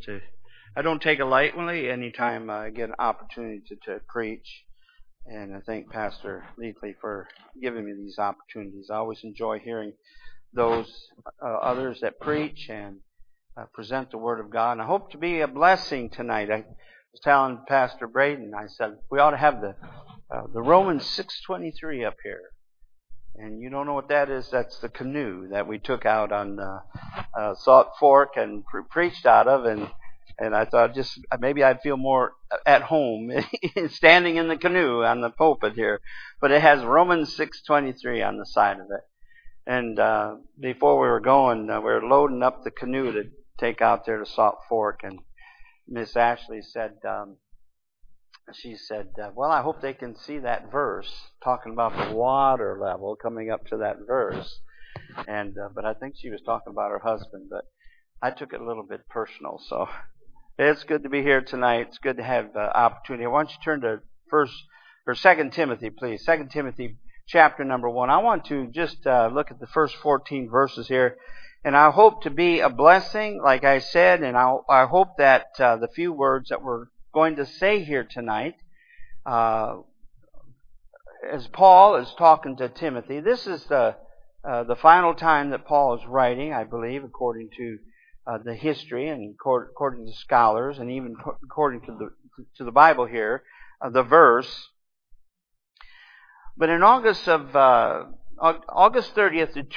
I don't take it lightly anytime I get an opportunity to preach. And I thank Pastor Leafley for giving me these opportunities. I always enjoy hearing those others that preach and present the Word of God. And I hope to be a blessing tonight. I was telling Pastor Braden, I said, we ought to have the Romans 6:23 up here. And you don't know what that is? That's the canoe that we took out on Salt Fork and preached out of. And I thought just maybe I'd feel more at home standing in the canoe on the pulpit here. But it has Romans 6:23 on the side of it. And before we were going, we were loading up the canoe to take out there to Salt Fork. And Miss Ashley said, well, I hope they can see that verse, talking about the water level coming up to that verse. And but I think she was talking about her husband, but I took it a little bit personal. So it's good to be here tonight. It's good to have opportunity. Why don't you turn to 2 Timothy, please. 2 Timothy chapter number 1. I want to just look at the first 14 verses here. And I hope to be a blessing, like I said, and I hope that the few words that we're going to say here tonight, as Paul is talking to Timothy, this is the final time that Paul is writing, I believe, according to the history and according to scholars, and even according to the Bible here, the verse. But in August 30th of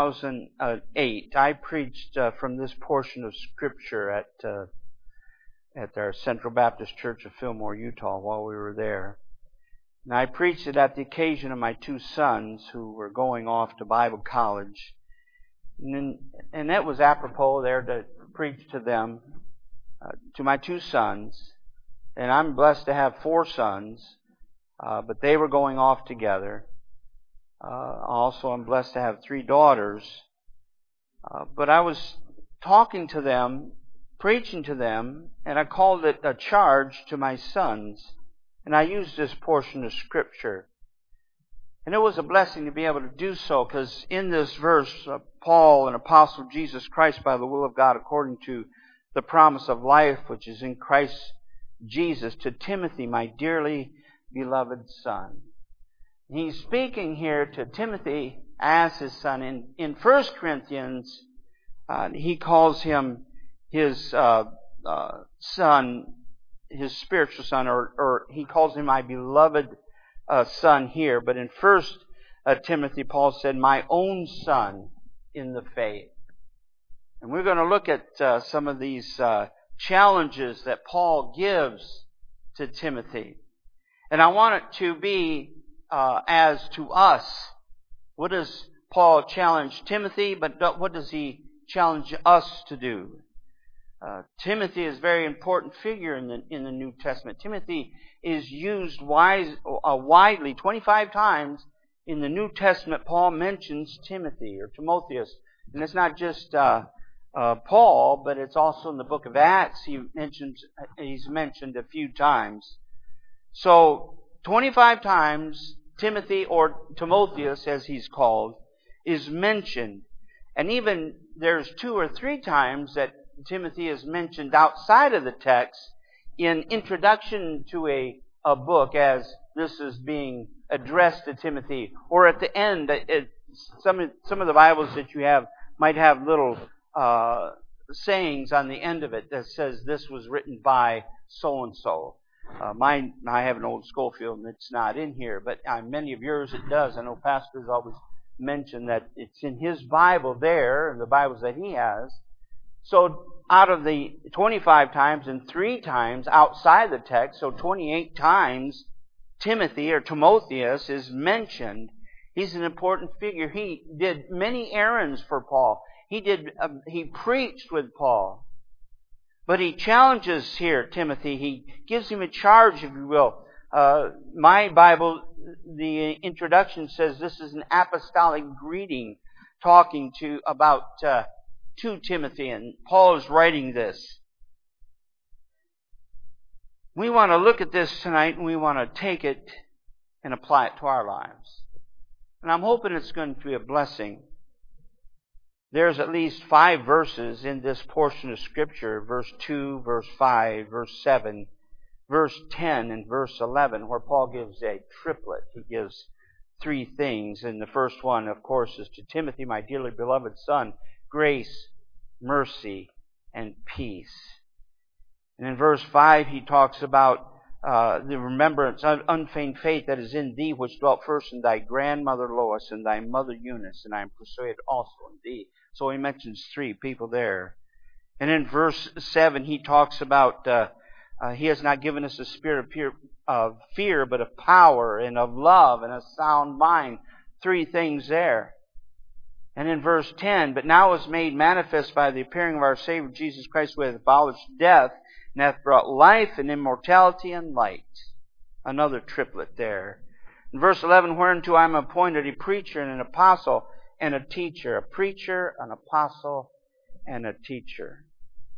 2008, I preached from this portion of Scripture at our Central Baptist Church of Fillmore, Utah, while we were there. And I preached it at the occasion of my two sons who were going off to Bible college. And that was apropos there to preach to them, to my two sons. And I'm blessed to have 4 sons, but they were going off together. Also, I'm blessed to have 3 daughters. But I was talking to them, preaching to them, and I called it a charge to my sons. And I used this portion of Scripture. And it was a blessing to be able to do so, because in this verse, Paul, an apostle of Jesus Christ by the will of God, according to the promise of life which is in Christ Jesus, to Timothy, my dearly beloved son. He's speaking here to Timothy as his son. In 1 Corinthians, he calls him his son, his spiritual son, or he calls him my beloved son here. But in 1 Timothy, Paul said, my own son in the faith. And we're going to look at some of these challenges that Paul gives to Timothy. And I want it to be as to us. What does Paul challenge Timothy, but what does he challenge us to do? Timothy is a very important figure in the New Testament. Timothy is used widely. 25 times in the New Testament, Paul mentions Timothy or Timotheus. And it's not just Paul, but it's also in the book of Acts. He's mentioned a few times. So 25 times Timothy, or Timotheus as he's called, is mentioned. And even there's 2 or 3 times that Timothy is mentioned outside of the text in introduction to a book, as this is being addressed to Timothy, or at the end. Some of the Bibles that you have might have little sayings on the end of it that says this was written by so and so. I have an old Schofield and it's not in here, but on many of yours it does. I know pastors always mention that it's in his Bible there, and the Bibles that he has. So out of the 25 times and 3 times outside the text, so 28 times Timothy or Timotheus is mentioned. He's an important figure. He did many errands for Paul. He preached with Paul. But he challenges here Timothy. He gives him a charge, if you will. My Bible, the introduction says this is an apostolic greeting, talking about Timothy, and Paul is writing this. We want to look at this tonight, and we want to take it and apply it to our lives. And I'm hoping it's going to be a blessing. there's at least 5 verses in this portion of Scripture, verse 2, verse 5, verse 7, verse 10, and verse 11, where Paul gives a triplet. He gives 3 things. And the first one, of course, is to Timothy, my dearly beloved son, grace, mercy, and peace. And in verse 5, he talks about the remembrance of unfeigned faith that is in thee, which dwelt first in thy grandmother Lois and thy mother Eunice, and I am persuaded also in thee. So he mentions 3 people there. And in verse 7, he talks about he has not given us a spirit of fear, but of power and of love and a sound mind. 3 things there. And in verse 10, but now is made manifest by the appearing of our Savior Jesus Christ, who hath abolished death, and hath brought life and immortality and light. Another triplet there. In verse 11, whereunto I am appointed a preacher and an apostle and a teacher. A preacher, an apostle, and a teacher.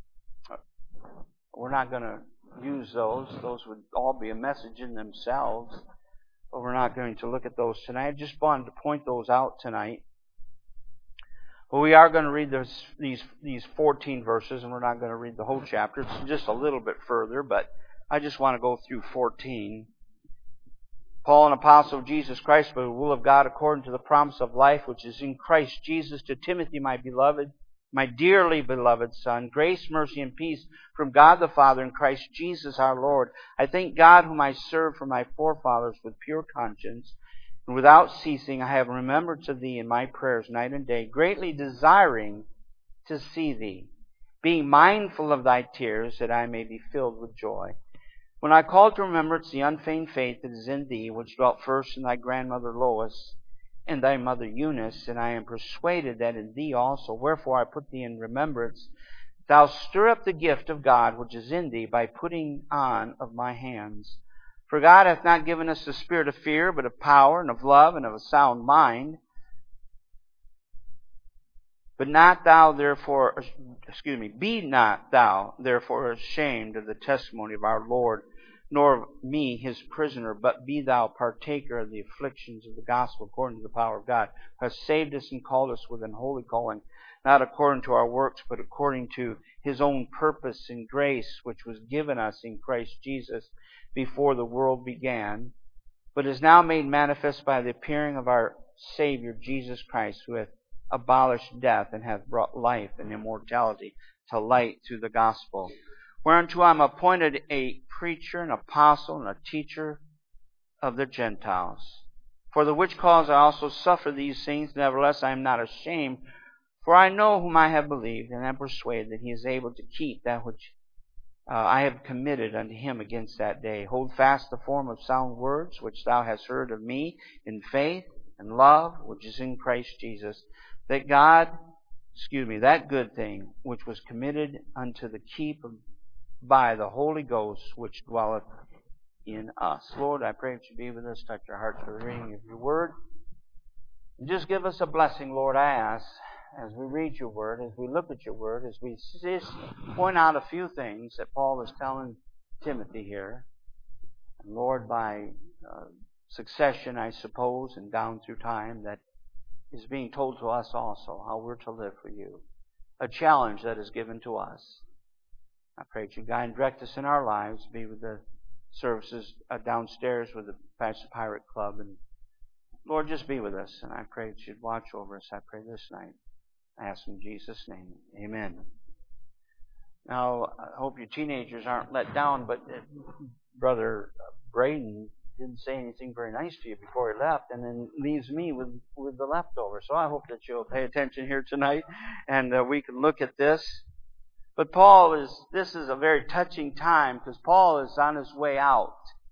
We're not going to use those. Those would all be a message in themselves. But we're not going to look at those tonight. I just wanted to point those out tonight. But we are going to read these 14 verses, and we're not going to read the whole chapter. It's just a little bit further, but I just want to go through 14. Paul, an apostle of Jesus Christ, by the will of God, according to the promise of life which is in Christ Jesus, to Timothy, my beloved, my dearly beloved son, grace, mercy, and peace from God the Father and Christ Jesus our Lord. I thank God whom I serve from my forefathers with pure conscience, and without ceasing I have remembrance of thee in my prayers night and day, greatly desiring to see thee, being mindful of thy tears, that I may be filled with joy. When I call to remembrance the unfeigned faith that is in thee, which dwelt first in thy grandmother Lois and thy mother Eunice, and I am persuaded that in thee also, wherefore I put thee in remembrance, thou stir up the gift of God which is in thee by putting on of my hands. For God hath not given us the spirit of fear, but of power and of love and of a sound mind. Be not thou therefore ashamed of the testimony of our Lord, nor of me his prisoner, but be thou partaker of the afflictions of the gospel according to the power of God, who hath saved us and called us with an holy calling, not according to our works, but according to his own purpose and grace, which was given us in Christ Jesus before the world began, but is now made manifest by the appearing of our Savior Jesus Christ, who hath abolished death and hath brought life and immortality to light through the gospel. Whereunto I am appointed a preacher, an apostle, and a teacher of the Gentiles. For the which cause I also suffer these things, nevertheless I am not ashamed, for I know whom I have believed, and am persuaded that he is able to keep that which I have committed unto him against that day. Hold fast the form of sound words, which thou hast heard of me, in faith and love, which is in Christ Jesus. That good thing which was committed unto the keep by the Holy Ghost which dwelleth in us. Lord, I pray that you be with us, touch our hearts for the reading of your word. And just give us a blessing, Lord, I ask, as we read your word, as we look at your word, as we just point out a few things that Paul is telling Timothy here. And Lord, by succession, I suppose, and down through time, that is being told to us also, how we're to live for you. A challenge that is given to us. I pray that you guide and direct us in our lives, be with the services downstairs with the Pastor Pirate Club. And Lord, just be with us. And I pray that you'd watch over us. I pray this night. I ask in Jesus' name. Amen. Now, I hope your teenagers aren't let down, but Brother Braden didn't say anything very nice to you before he left, and then leaves me with the leftover. So I hope that you'll pay attention here tonight, and we can look at this. But this is a very touching time, because Paul is on his way out.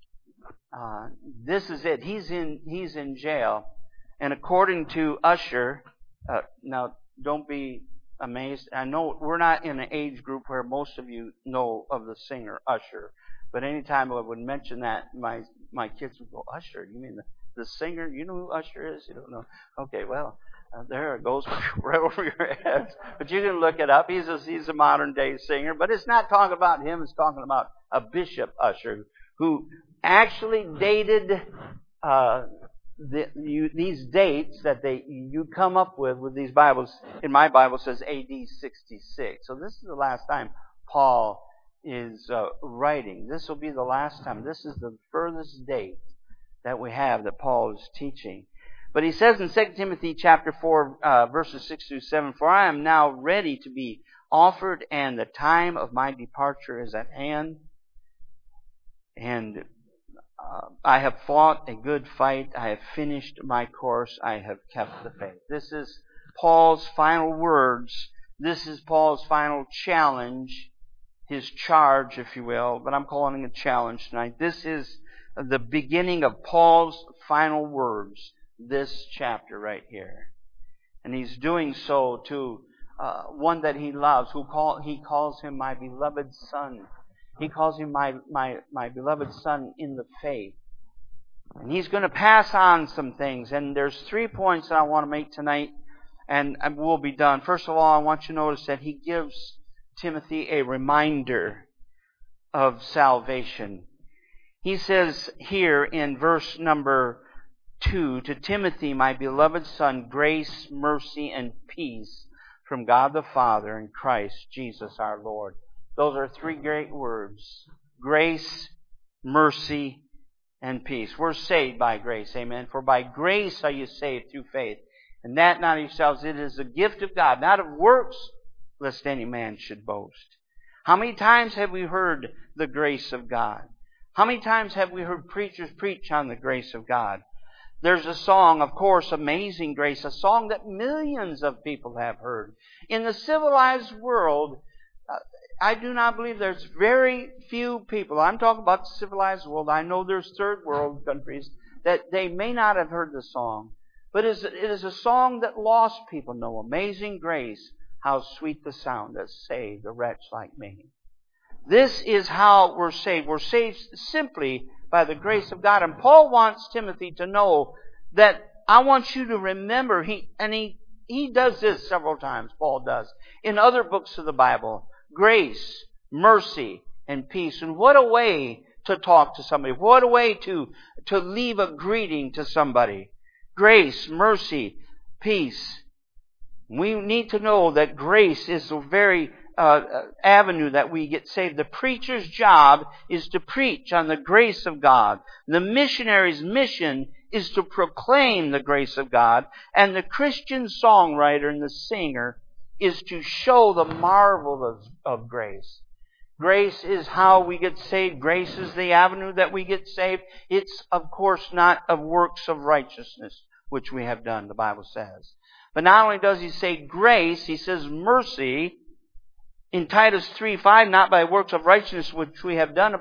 This is it. He's in jail. And according to Usher, now don't be amazed. I know we're not in an age group where most of you know of the singer Usher. But anytime I would mention that, my kids would go, Usher, you mean the singer? You know who Usher is? You don't know? Okay, well, there it goes right over your heads. But you can look it up. He's a modern day singer. But it's not talking about him. It's talking about a Bishop Usher who actually dated these dates that you come up with these Bibles. In my Bible, it says A.D. 66. So this is the last time Paul is writing. This will be the last time. This is the furthest date that we have that Paul is teaching. But he says in 2 Timothy chapter 4, verses 6 through 7, "For I am now ready to be offered, and the time of my departure is at hand. And I have fought a good fight. I have finished my course. I have kept the faith." This is Paul's final words. This is Paul's final challenge, his charge, if you will. But I'm calling it a challenge tonight. This is the beginning of Paul's final words, this chapter right here. And he's doing so to one that he loves, he calls him my beloved son. He calls him my beloved son in the faith. And he's going to pass on some things. And there's 3 points that I want to make tonight, and we'll be done. First of all, I want you to notice that he gives Timothy a reminder of salvation. He says here in verse number 2, "To Timothy, my beloved son, grace, mercy, and peace from God the Father and Christ Jesus our Lord." Those are 3 great words. Grace, mercy, and peace. We're saved by grace. Amen. "For by grace are you saved through faith. And that not of yourselves. It is a gift of God, not of works, lest any man should boast." How many times have we heard the grace of God? How many times have we heard preachers preach on the grace of God? There's a song, of course, Amazing Grace, a song that millions of people have heard. In the civilized world, I do not believe there's very few people, I'm talking about the civilized world, I know there's third world countries, that they may not have heard the song. But it is a song that lost people know. Amazing grace, how sweet the sound that saved a wretch like me. This is how we're saved. We're saved simply by the grace of God. And Paul wants Timothy to know that I want you to remember, he does this several times, Paul does, in other books of the Bible. Grace, mercy, and peace. And what a way to talk to somebody. What a way to leave a greeting to somebody. Grace, mercy, peace. We need to know that grace is the very avenue that we get saved. The preacher's job is to preach on the grace of God. The missionary's mission is to proclaim the grace of God. And the Christian songwriter and the singer is to show the marvel of grace. Grace is how we get saved. Grace is the avenue that we get saved. It's, of course, not of works of righteousness, which we have done, the Bible says. But not only does he say grace, he says mercy. In Titus 3:5, "Not by works of righteousness which we have done,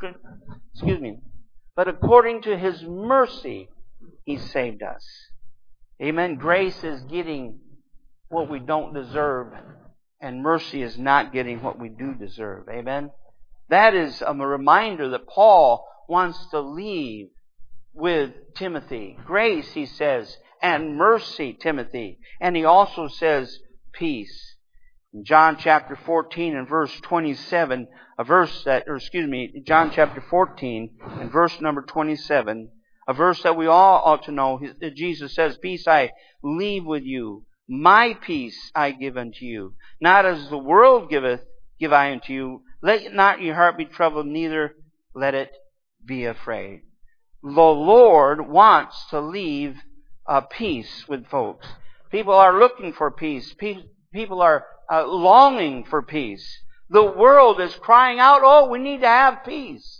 but according to His mercy, He saved us." Amen. Grace is getting what we don't deserve, and mercy is not getting what we do deserve. Amen. That is a reminder that Paul wants to leave with Timothy. Grace, he says, and mercy, Timothy. And he also says peace. In John chapter 14 and verse 27, John chapter 14 and verse number 27, a verse that we all ought to know. Jesus says, "Peace I leave with you. My peace I give unto you. Not as the world giveth, give I unto you. Let not your heart be troubled, neither let it be afraid." The Lord wants to leave peace with folks. People are looking for peace. People are longing for peace. The world is crying out, "Oh, we need to have peace."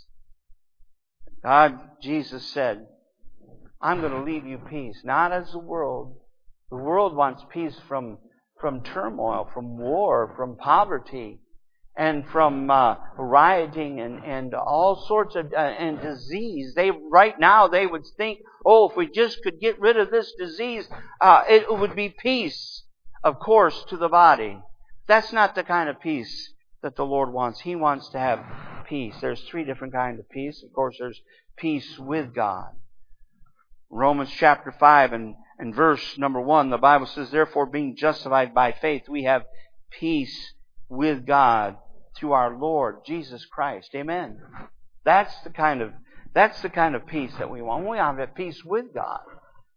Jesus said, "I'm going to leave you peace, not as the world." The world wants peace from turmoil, from war, from poverty, and from rioting and all sorts of and disease. Right now they would think, "Oh, if we just could get rid of this disease, it would be peace." Of course, to the body. That's not the kind of peace that the Lord wants. He wants to have peace. There's 3 different kinds of peace. Of course, there's peace with God. Romans chapter 5 and verse number 1, the Bible says, "Therefore, being justified by faith, we have peace with God through our Lord Jesus Christ." Amen. That's the kind of peace that we want. We want to have peace with God.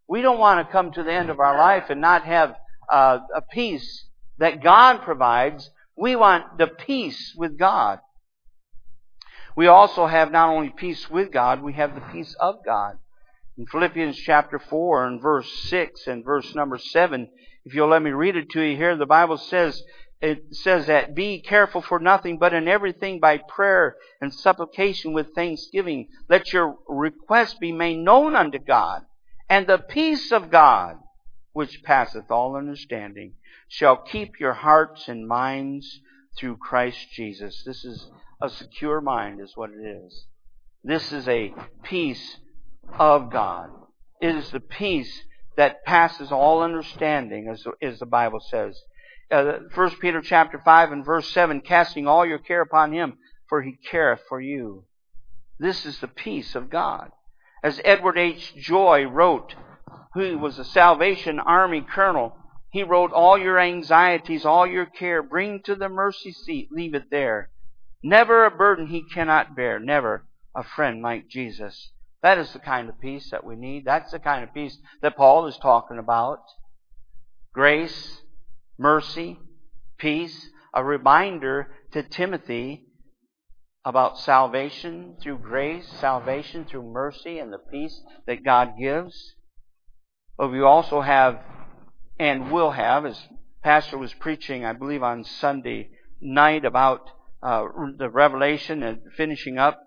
We don't want to come to the end of our life and not have a peace that God provides. We want the peace with God. We also have not only peace with God, we have the peace of God. In Philippians chapter 4 and verse 6 and verse number 7, if you'll let me read it to you here, the Bible says, it says that, be careful for nothing, but in everything by prayer and supplication with thanksgiving, let your requests be made known unto God. And the peace of God, which passeth all understanding, shall keep your hearts and minds through Christ Jesus. This is a secure mind, is what it is. This is a peace of God. It is the peace that passes all understanding, as the Bible says. 1 Peter chapter 5 and verse 7, casting all your care upon Him, for He careth for you. This is the peace of God. As Edward H. Joy wrote, who was a Salvation Army colonel, he wrote, all your anxieties, all your care, bring to the mercy seat, leave it there. Never a burden He cannot bear, never a friend like Jesus. That is the kind of peace that we need. That's the kind of peace that Paul is talking about. Grace, mercy, peace, a reminder to Timothy about salvation through grace, salvation through mercy, and the peace that God gives. But we also have, and will have, as Pastor was preaching, I believe on Sunday night, about the Revelation and finishing up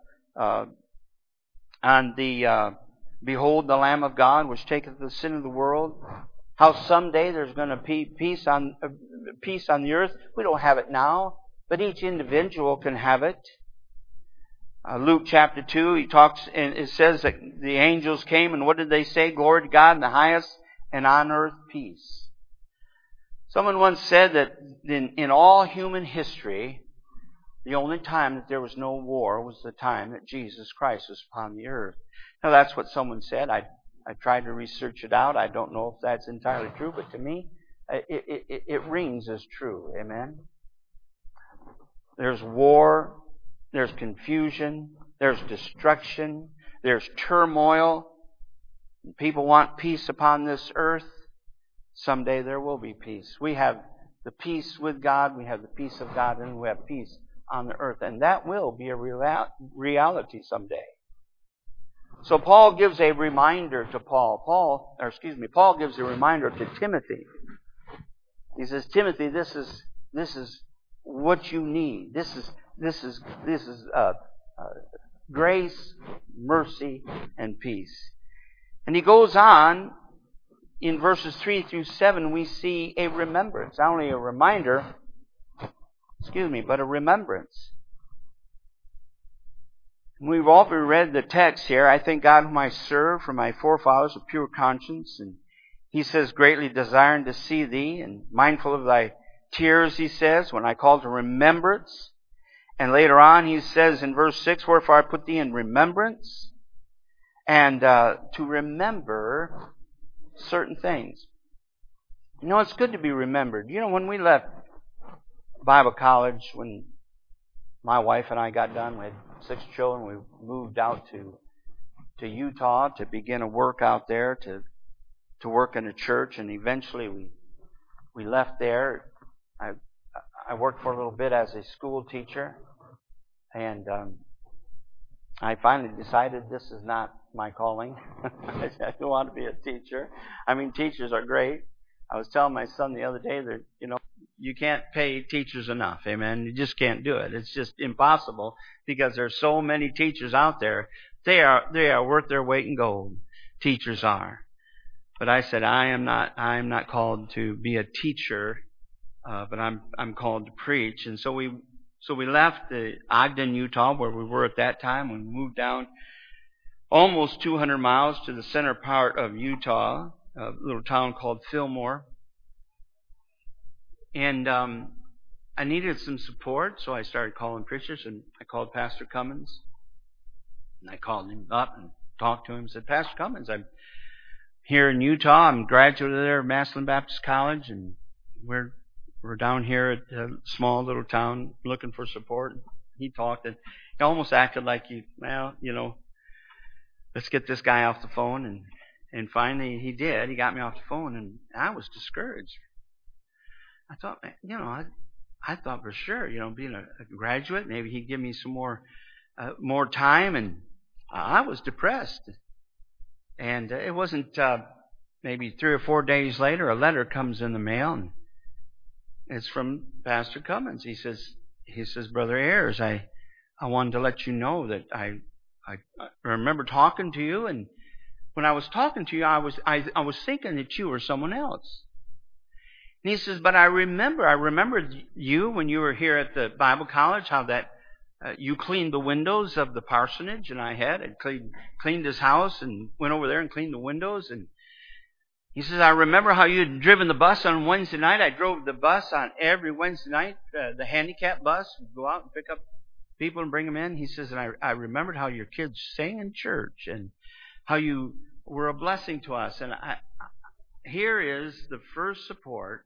on the Behold the Lamb of God, which taketh the sin of the world. How someday there's going to be peace on the earth. We don't have it now, but each individual can have it. Luke chapter 2, he talks, and it says that the angels came, and what did they say? Glory to God in the highest, and on earth peace. Someone once said that in all human history, the only time that there was no war was the time that Jesus Christ was upon the earth. Now that's what someone said. I tried to research it out. I don't know if that's entirely true, but to me, it rings as true. Amen? There's war. There's confusion. There's destruction. There's turmoil. People want peace upon this earth. Someday there will be peace. We have the peace with God. We have the peace of God, and we have peace on the earth. And that will be a reality someday. So Paul gives a reminder to Paul gives a reminder to Timothy. He says, Timothy, this is what you need. This is grace, mercy, and peace. And he goes on in verses 3 through 7. We see a remembrance, not only a reminder, but a remembrance. We've already read the text here. I thank God whom I serve for my forefathers with pure conscience. And he says, greatly desiring to see thee, and mindful of thy tears, he says, when I call to remembrance. And later on, he says in verse 6, wherefore I put thee in remembrance. And to remember certain things. You know, it's good to be remembered. You know, when we left Bible college, when my wife and I got done, we had 6 children. We moved out to Utah to begin a work out there, to work in a church, and eventually we left there. I worked for a little bit as a school teacher, and I finally decided this is not my calling. I don't want to be a teacher. I mean, teachers are great. I was telling my son the other day that, you can't pay teachers enough. Amen. You just can't do it. It's just impossible because there's so many teachers out there. They are worth their weight in gold. Teachers are. But I said, I am not called to be a teacher, but I'm called to preach. And so we left Ogden, Utah, where we were at that time. We moved down almost 200 miles to the center part of Utah, a little town called Fillmore. And I needed some support, so I started calling preachers, and I called Pastor Cummins. And I called him up and talked to him and said, Pastor Cummins, I'm here in Utah. I'm a graduate there at Massillon Baptist College, and we're down here at a small little town looking for support. He talked, and he almost acted like let's get this guy off the phone And finally he did. He got me off the phone, and I was discouraged. I thought, I thought for sure, being a graduate, maybe he'd give me some more time, and I was depressed. And it wasn't maybe 3 or 4 days later, a letter comes in the mail, and it's from Pastor Cummins. He says, Brother Ayers, I wanted to let you know that I remember talking to you, and when I was talking to you, I was thinking that you were someone else. And he says, but I remembered you when you were here at the Bible college, how that you cleaned the windows of the parsonage, and I cleaned his house and went over there and cleaned the windows. And he says, I remember how you had driven the bus on Wednesday night. I drove the bus on every Wednesday night, the handicap bus, would go out and pick up people and bring them in. He says, and I remembered how your kids sang in church and how you were a blessing to us. And here is the first support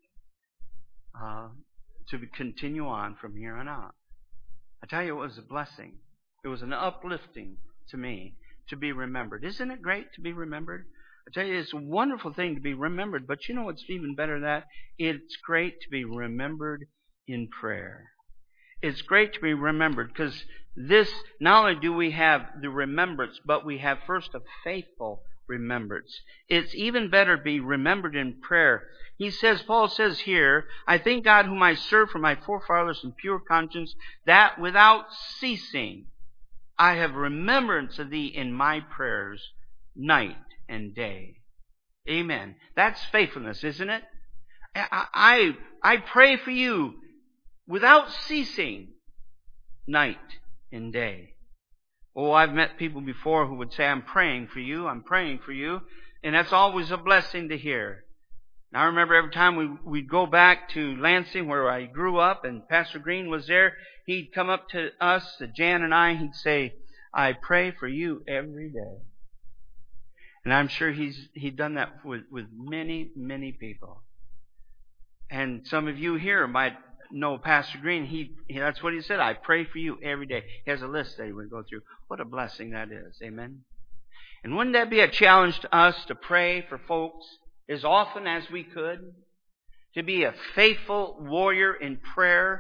to continue on from here on out. I tell you, it was a blessing. It was an uplifting to me to be remembered. Isn't it great to be remembered? I tell you, it's a wonderful thing to be remembered. But you know what's even better than that? It's great to be remembered in prayer. It's great to be remembered because not only do we have the remembrance, but we have first a faithful remembrance. It's even better to be remembered in prayer. Paul says here, I thank God whom I serve for my forefathers in pure conscience, that without ceasing I have remembrance of thee in my prayers night and day. Amen. That's faithfulness, isn't it? I pray for you without ceasing night and day. Oh, I've met people before who would say, I'm praying for you, and that's always a blessing to hear. And I remember every time we'd go back to Lansing where I grew up and Pastor Green was there, he'd come up to us, Jan and I, he'd say, I pray for you every day. And I'm sure he'd done that with many, many people. And some of you here might know Pastor Green. That's what he said. I pray for you every day. He has a list that he would go through. What a blessing that is. Amen. And wouldn't that be a challenge to us to pray for folks as often as we could? To be a faithful warrior in prayer.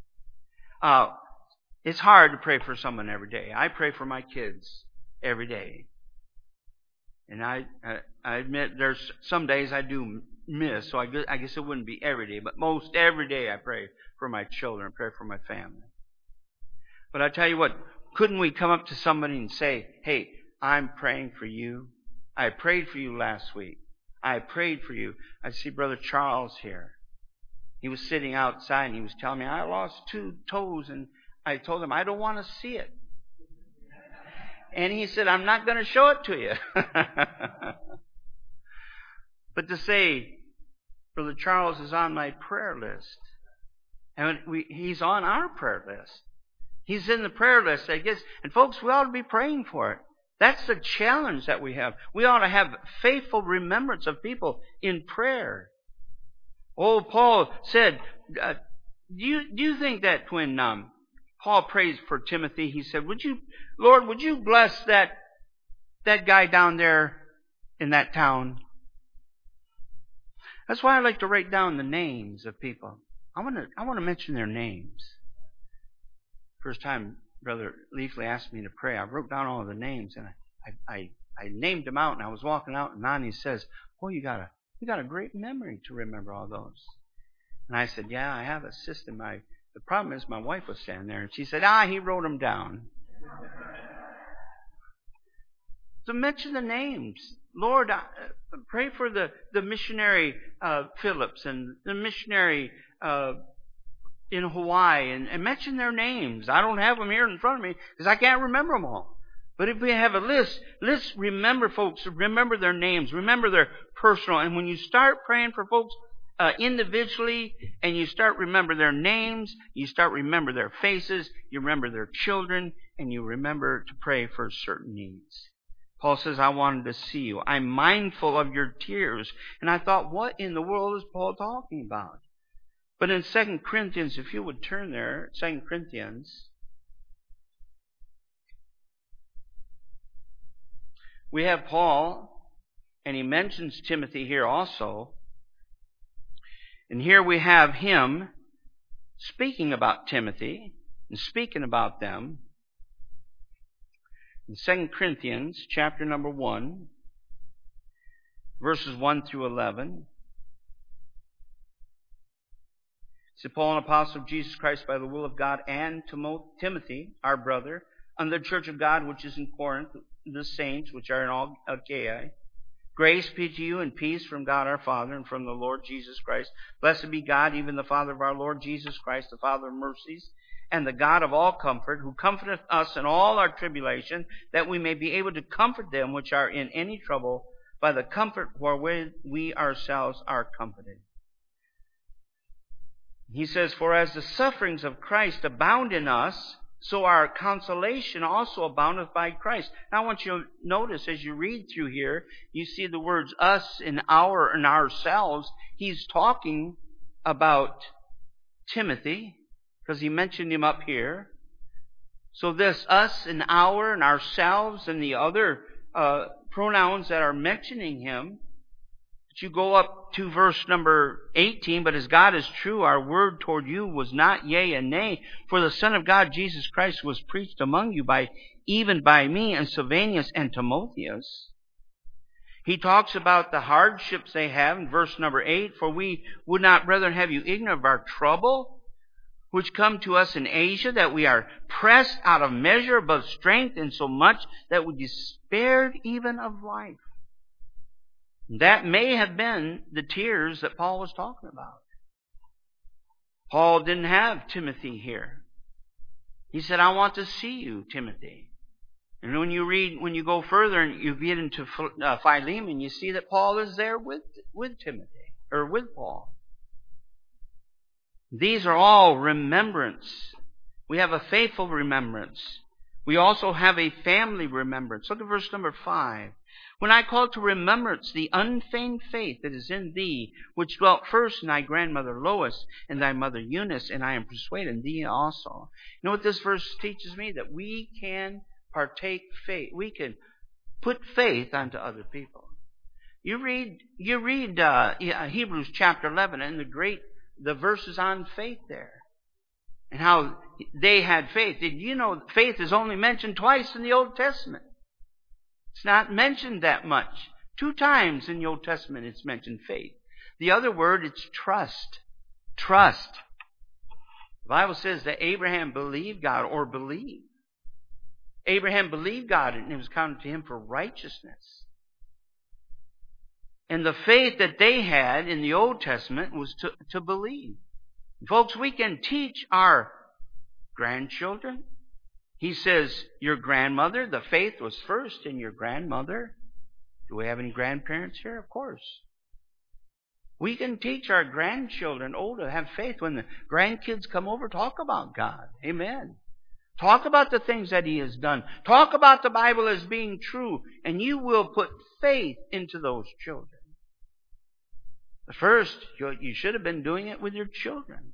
It's hard to pray for someone every day. I pray for my kids every day. And I admit there's some days I do miss, so I guess it wouldn't be every day, but most every day I pray for my children, pray for my family. But I tell you what, couldn't we come up to somebody and say, hey, I'm praying for you. I prayed for you last week. I prayed for you. I see Brother Charles here. He was sitting outside and he was telling me, I lost 2 toes, and I told him, I don't want to see it. And he said, I'm not going to show it to you. But to say, Brother Charles is on my prayer list. And he's on our prayer list. He's in the prayer list, I guess. And folks, we ought to be praying for it. That's the challenge that we have. We ought to have faithful remembrance of people in prayer. Oh, Paul said, do you think that when Paul prays for Timothy, he said, Lord, would you bless that guy down there in that town? That's why I like to write down the names of people. I want to mention their names. First time Brother Leafley asked me to pray, I wrote down all the names, and I named them out, and I was walking out, and Nani says, "Oh, you got a great memory to remember all those." And I said, "Yeah, I have a system. The problem is my wife was standing there, and she said, he wrote them down." So mention the names. Lord, pray for the missionary Phillips and the missionary in Hawaii, and mention their names. I don't have them here in front of me because I can't remember them all. But if we have a list, let's remember folks, remember their names, remember their personal. And when you start praying for folks individually, and you start remember their names, you start remember their faces, you remember their children, and you remember to pray for certain needs. Paul says, I wanted to see you. I'm mindful of your tears. And I thought, what in the world is Paul talking about? But in 2 Corinthians, if you would turn there, 2 Corinthians, we have Paul, And he mentions Timothy here also. And here we have him speaking about Timothy and speaking about them. In 2 Corinthians chapter number 1, verses 1 through 11. St. Paul, an apostle of Jesus Christ by the will of God, and Timothy, our brother, unto the church of God which is in Corinth, the saints which are in all Achaia. Grace be to you and peace from God our Father and from the Lord Jesus Christ. Blessed be God, even the Father of our Lord Jesus Christ, the Father of mercies, and the God of all comfort, who comforteth us in all our tribulation, that we may be able to comfort them which are in any trouble by the comfort wherewith we ourselves are comforted. He says, for as the sufferings of Christ abound in us, so our consolation also aboundeth by Christ. Now I want you to notice as you read through here, you see the words us and our and ourselves. He's talking about Timothy, because he mentioned him up here. So this us and our and ourselves and the other pronouns that are mentioning him. But you go up to verse number 18, but as God is true, our word toward you was not yea and nay, for the Son of God, Jesus Christ, was preached among you even by me and Silvanus and Timotheus. He talks about the hardships they have in verse number 8, for we would not rather have you ignorant of our trouble, which come to us in Asia, that we are pressed out of measure above strength, and so much that we despaired even of life. That may have been the tears that Paul was talking about. Paul didn't have Timothy here. He said, I want to see you, Timothy. And when you go further and you get into Philemon, you see that Paul is there with Timothy, or with Paul. These are all remembrance. We have a faithful remembrance. We also have a family remembrance. Look at verse number 5. When I call to remembrance the unfeigned faith that is in thee, which dwelt first in thy grandmother Lois and thy mother Eunice, and I am persuaded in thee also. You know what this verse teaches me? That we can partake faith. We can put faith onto other people. You read Hebrews chapter 11 and the verses on faith there, and how they had faith. Did you know faith is only mentioned twice in the Old Testament? It's not mentioned that much. 2 times in the Old Testament it's mentioned faith. The other word, it's trust. Trust. The Bible says that Abraham believed God, or believed. Abraham believed God, and it was counted to him for righteousness. And the faith that they had in the Old Testament was to believe. Folks, we can teach our grandchildren. He says, your grandmother, the faith was first in your grandmother. Do we have any grandparents here? Of course. We can teach our grandchildren, to have faith. When the grandkids come over, talk about God. Amen. Talk about the things that He has done. Talk about the Bible as being true, and you will put faith into those children. First, you should have been doing it with your children.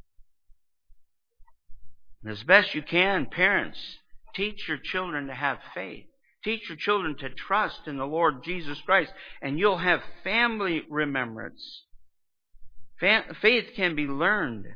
As best you can, parents, teach your children to have faith. Teach your children to trust in the Lord Jesus Christ, and you'll have family remembrance. Faith can be learned.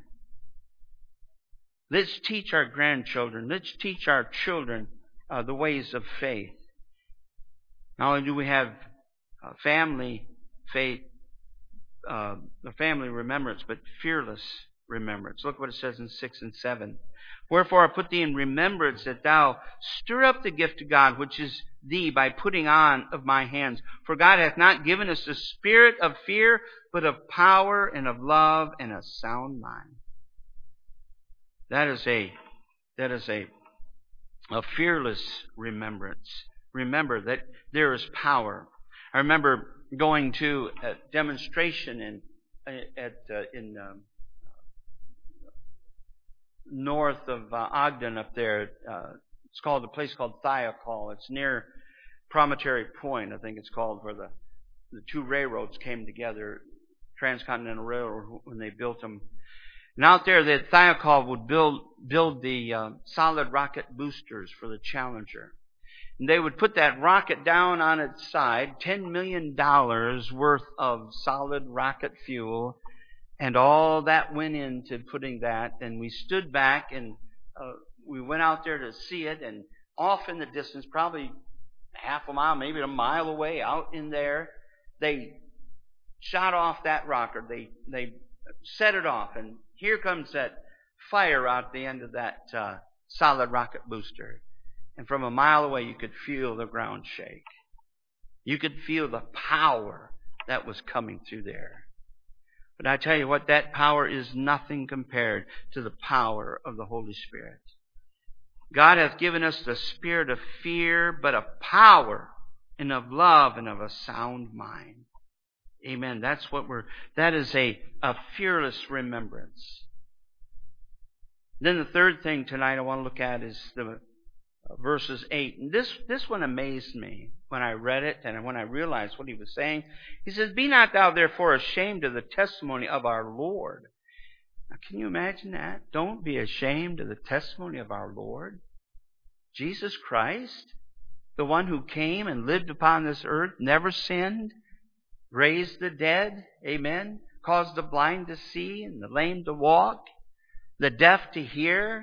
Let's teach our grandchildren. Let's teach our children the ways of faith. Not only do we have family faith, the family remembrance, but fearless remembrance. Look what it says in 6 and 7. Wherefore I put thee in remembrance that thou stir up the gift of God which is thee by putting on of my hands. For God hath not given us the spirit of fear, but of power and of love and a sound mind. That is a fearless remembrance. Remember that there is power. I remember going to a demonstration in north of Ogden up there. It's called a place called Thiokol. It's near Promontory Point, I think it's called, where the 2 railroads came together, Transcontinental Railroad, when they built them. And out there, the Thiokol would build the solid rocket boosters for the Challenger. And they would put that rocket down on its side, $10 million worth of solid rocket fuel, and all that went into putting that. And we stood back and we went out there to see it, and off in the distance, probably half a mile, maybe a mile away, out in there, they shot off that rocket. They set it off, and here comes that fire out the end of that solid rocket booster. And from a mile away, you could feel the ground shake. You could feel the power that was coming through there. But I tell you what, that power is nothing compared to the power of the Holy Spirit. God hath given us the spirit of fear, but of power and of love and of a sound mind. Amen. That is a fearless remembrance. Then the third thing tonight I want to look at is the verses 8. And this one amazed me when I read it and when I realized what he was saying. He says, "Be not thou therefore ashamed of the testimony of our Lord." Now, can you imagine that? Don't be ashamed of the testimony of our Lord. Jesus Christ, the one who came and lived upon this earth, never sinned, raised the dead, amen, caused the blind to see and the lame to walk, the deaf to hear,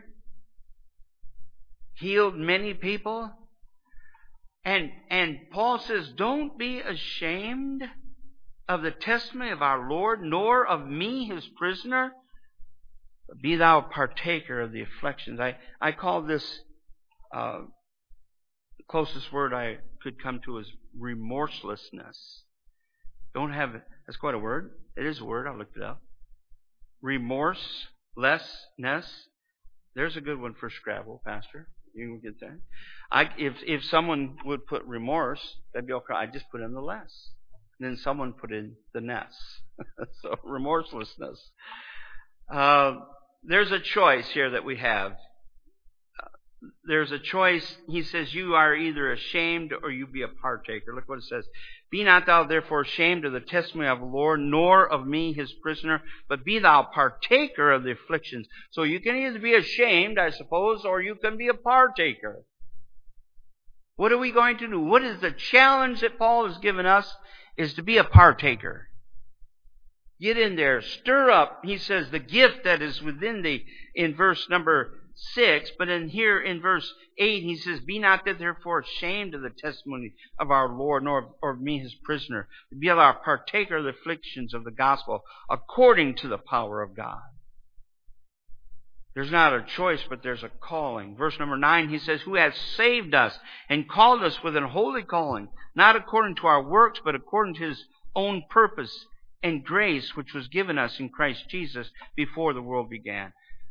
healed many people. And Paul says, don't be ashamed of the testimony of our Lord, nor of me, his prisoner, but be thou a partaker of the afflictions. I call this, the closest word I could come to is remorselessness. That's quite a word. It is a word. I looked it up. Remorselessness. There's a good one for Scrabble, Pastor. You can get that. If someone would put remorse, that'd be okay. I just put in the less. And then someone put in the ness. So remorselessness. There's a choice here that we have. There's a choice. He says, you are either ashamed or you be a partaker. Look what it says. Be not thou therefore ashamed of the testimony of the Lord, nor of me his prisoner, but be thou partaker of the afflictions. So you can either be ashamed, I suppose, or you can be a partaker. What are we going to do? What is the challenge that Paul has given us? Is to be a partaker. Get in there, stir up, he says, the gift that is within thee in verse number 6, but in here in verse 8 he says, be not therefore ashamed of the testimony of our Lord, nor of me his prisoner, but be thou a partaker of the afflictions of the gospel, according to the power of God. There's not a choice, but there's a calling. Verse number 9, he says, who hath saved us and called us with an holy calling, not according to our works, but according to his own purpose and grace, which was given us in Christ Jesus before the world began.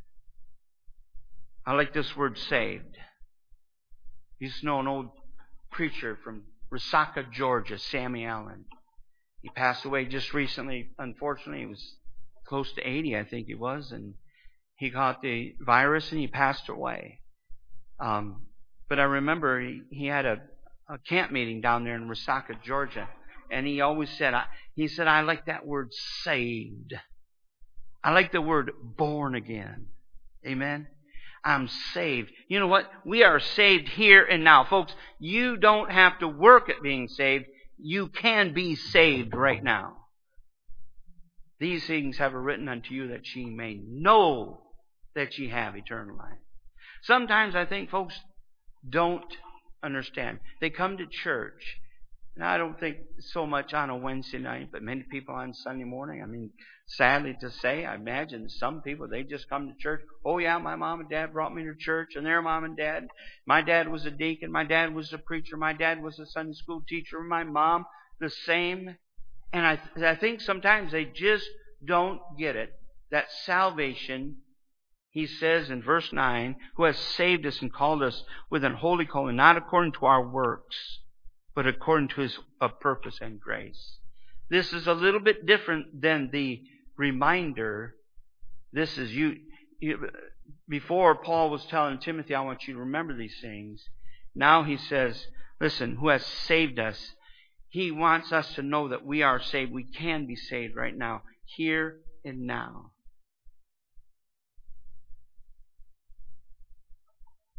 I like this word, saved. You used to know an old preacher from Resaca, Georgia, Sammy Allen. He passed away just recently. Unfortunately, he was close to 80, I think he was, and he caught the virus and he passed away. But I remember he had a camp meeting down there in Resaca, Georgia, and he always said, I like that word saved. I like the word born again. Amen? I'm saved. You know what? We are saved here and now. Folks, you don't have to work at being saved. You can be saved right now. These things have I written unto you that ye may know that ye have eternal life. Sometimes I think folks don't understand. They come to church. And I don't think so much on a Wednesday night, but many people on Sunday morning. I mean, sadly to say, I imagine some people, they just come to church. Oh yeah, my mom and dad brought me to church, and their mom and dad. My dad was a deacon. My dad was a preacher. My dad was a Sunday school teacher. My mom, the same. And I think sometimes they just don't get it. That salvation, he says in verse 9, who has saved us and called us with an holy calling, not according to our works, but according to his purpose and grace. This is a little bit different than the reminder. This is you. Before Paul was telling Timothy, I want you to remember these things. Now he says, listen, who has saved us. He wants us to know that we are saved. We can be saved right now, here and now.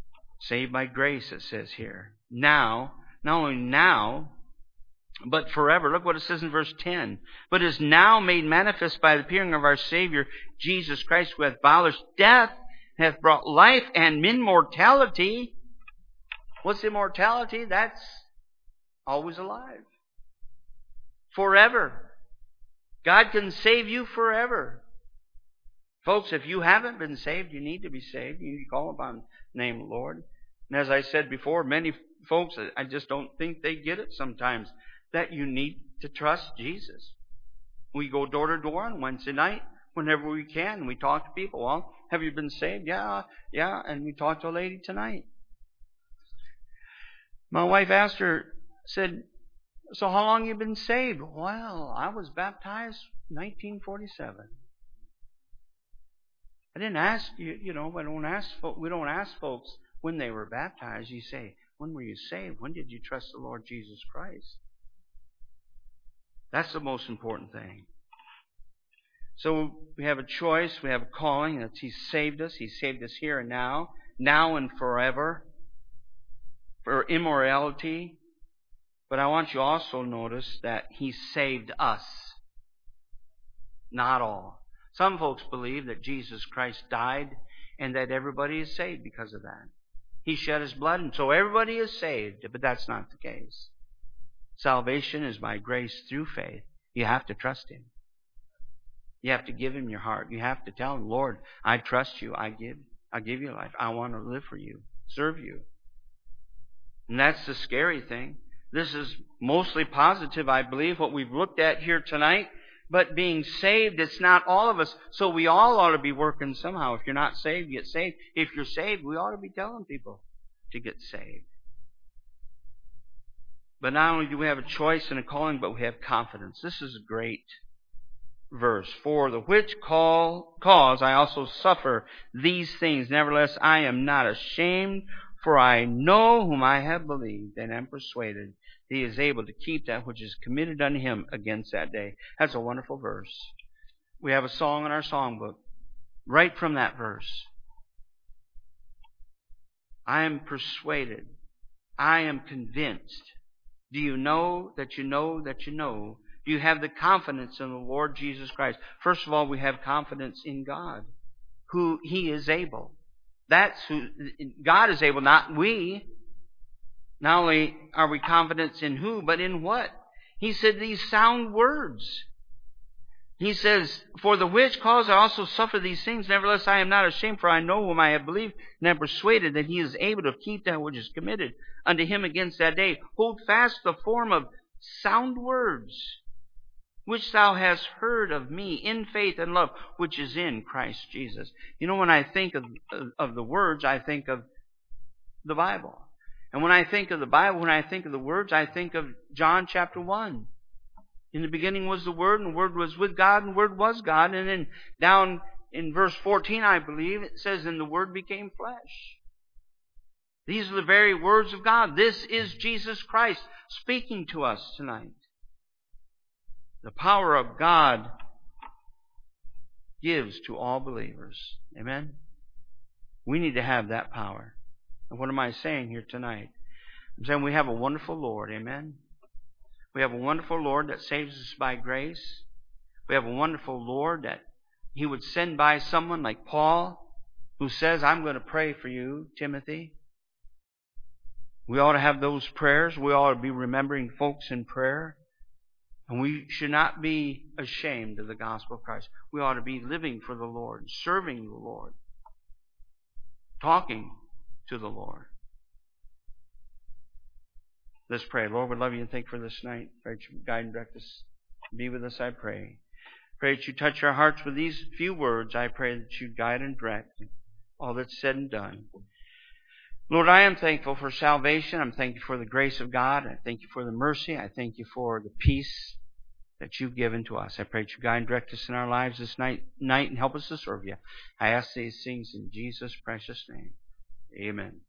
Saved by grace, it says here. Now, not only now, but forever. Look what it says in verse 10. But is now made manifest by the appearing of our Savior, Jesus Christ, who hath abolished death, hath brought life and immortality. What's immortality? That's always alive. Forever. God can save you forever. Folks, if you haven't been saved, you need to be saved. You need to call upon the name of the Lord. And as I said before, many folks, I just don't think they get it sometimes, that you need to trust Jesus. We go door to door on Wednesday night whenever we can, and we talk to people. Well, have you been saved? Yeah. And we talked to a lady tonight. My wife asked her, said, so how long have you been saved? Well, I was baptized in 1947. I didn't ask you, we don't ask folks when they were baptized. You say, when were you saved? When did you trust the Lord Jesus Christ? That's the most important thing. So we have a choice, we have a calling. That's He saved us. He saved us here and now and forever, for immorality. But I want you also to notice that He saved us, not all. Some folks believe that Jesus Christ died and that everybody is saved because of that. He shed His blood and so everybody is saved, but that's not the case. Salvation is by grace through faith. You have to trust Him. You have to give Him your heart. You have to tell Him, Lord, I trust You. I give You life. I want to live for You, serve You. And that's the scary thing. This is mostly positive, I believe, what we've looked at here tonight. But being saved, it's not all of us. So we all ought to be working somehow. If you're not saved, get saved. If you're saved, we ought to be telling people to get saved. But not only do we have a choice and a calling, but we have confidence. This is a great verse. For the which cause I also suffer these things. Nevertheless, I am not ashamed, for I know whom I have believed, and am persuaded He is able to keep that which is committed unto Him against that day. That's a wonderful verse. We have a song in our songbook right from that verse. I am persuaded. I am convinced. Do you know that you know that you know? Do you have the confidence in the Lord Jesus Christ? First of all, we have confidence in God, who He is able. That's who God is able, not we. Not only are we confident in who, but in what? He said these sound words. He says, for the which cause I also suffer these things. Nevertheless, I am not ashamed, for I know whom I have believed, and am persuaded that He is able to keep that which is committed unto Him against that day. Hold fast the form of sound words, which thou hast heard of me in faith and love, which is in Christ Jesus. You know, when I think of the words, I think of the Bible. And when I think of the Bible, when I think of the words, I think of John chapter 1. In the beginning was the Word, and the Word was with God, and the Word was God. And then down in verse 14, I believe, it says, and the Word became flesh. These are the very words of God. This is Jesus Christ speaking to us tonight. The power of God gives to all believers. Amen? We need to have that power. And what am I saying here tonight? I'm saying we have a wonderful Lord. Amen? We have a wonderful Lord that saves us by grace. We have a wonderful Lord that He would send by someone like Paul, who says, I'm going to pray for you, Timothy. We ought to have those prayers. We ought to be remembering folks in prayer. And we should not be ashamed of the gospel of Christ. We ought to be living for the Lord, serving the Lord, talking to the Lord. Let's pray. Lord, we love You and thank You for this night. Pray that You guide and direct us. Be with us, I pray. Pray that You touch our hearts with these few words. I pray that You guide and direct all that's said and done. Lord, I am thankful for salvation. I'm thankful for the grace of God. I thank You for the mercy. I thank You for the peace that You've given to us. I pray that You guide and direct us in our lives this night and help us to serve You. I ask these things in Jesus' precious name. Amen.